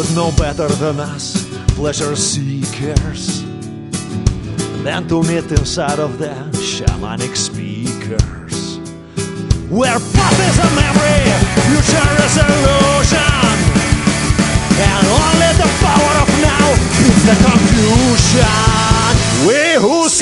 There's no better than us, pleasure seekers, than to meet inside of the shamanic speakers, where past is a memory, future is illusion, and only the power of now is the confusion. We who